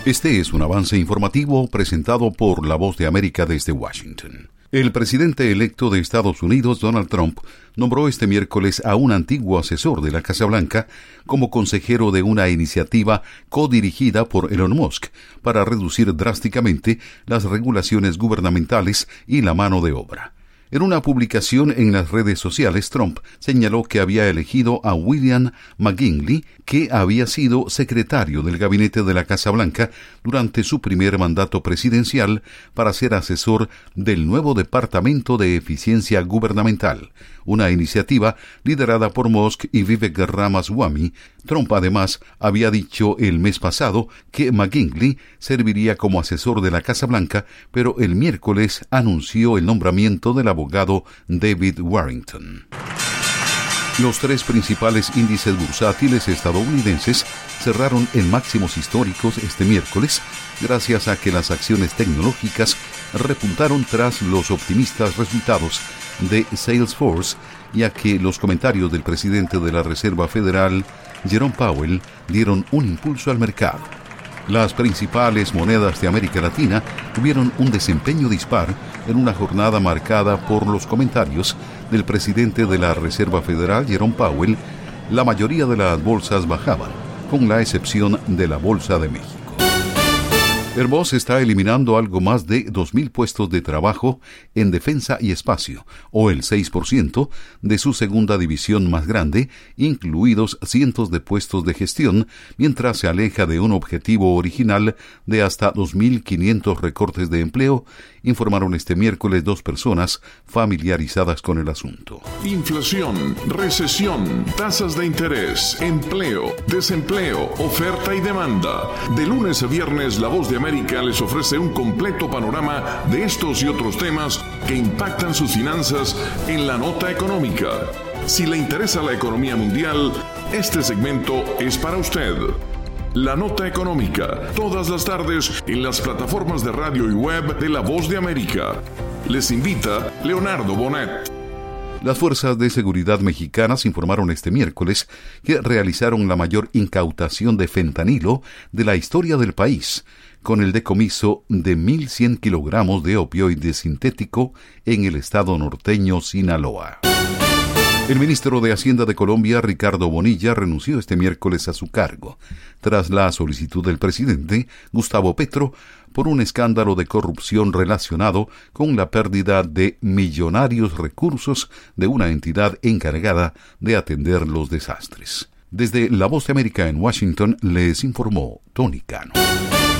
Este es un avance informativo presentado por La Voz de América desde Washington. El presidente electo de Estados Unidos, Donald Trump, nombró este miércoles a un antiguo asesor de la Casa Blanca como consejero de una iniciativa codirigida por Elon Musk para reducir drásticamente las regulaciones gubernamentales y la mano de obra. En una publicación en las redes sociales, Trump señaló que había elegido a William McGinley, que había sido secretario del gabinete de la Casa Blanca durante su primer mandato presidencial, para ser asesor del nuevo Departamento de Eficiencia Gubernamental, una iniciativa liderada por Musk y Vivek Ramaswamy. Trump además había dicho el mes pasado que McGinley serviría como asesor de la Casa Blanca, pero el miércoles anunció el nombramiento del abogado David Warrington. Los tres principales índices bursátiles estadounidenses cerraron en máximos históricos este miércoles, gracias a que las acciones tecnológicas repuntaron tras los optimistas resultados de Salesforce y a que los comentarios del presidente de la Reserva Federal, Jerome Powell, dieron un impulso al mercado. Las principales monedas de América Latina tuvieron un desempeño dispar en una jornada marcada por los comentarios del presidente de la Reserva Federal, Jerome Powell. La mayoría de las bolsas bajaban, con la excepción de la Bolsa de México. Airbus está eliminando algo más de 2.000 puestos de trabajo en defensa y espacio, o el 6% de su segunda división más grande, incluidos cientos de puestos de gestión, mientras se aleja de un objetivo original de hasta 2.500 recortes de empleo, informaron este miércoles dos personas familiarizadas con el asunto. Inflación, recesión, tasas de interés, empleo, desempleo, oferta y demanda. De lunes a viernes, La Voz de América les ofrece un completo panorama de estos y otros temas que impactan sus finanzas en la nota económica. Si le interesa la economía mundial, este segmento es para usted. La Nota Económica, todas las tardes en las plataformas de radio y web de La Voz de América. Les invita Leonardo Bonet. Las fuerzas de seguridad mexicanas informaron este miércoles que realizaron la mayor incautación de fentanilo de la historia del país, con el decomiso de 1.100 kilogramos de opioide sintético en el estado norteño Sinaloa. El ministro de Hacienda de Colombia, Ricardo Bonilla, renunció este miércoles a su cargo, tras la solicitud del presidente, Gustavo Petro, por un escándalo de corrupción relacionado con la pérdida de millonarios recursos de una entidad encargada de atender los desastres. Desde La Voz de América en Washington, les informó Tony Cano.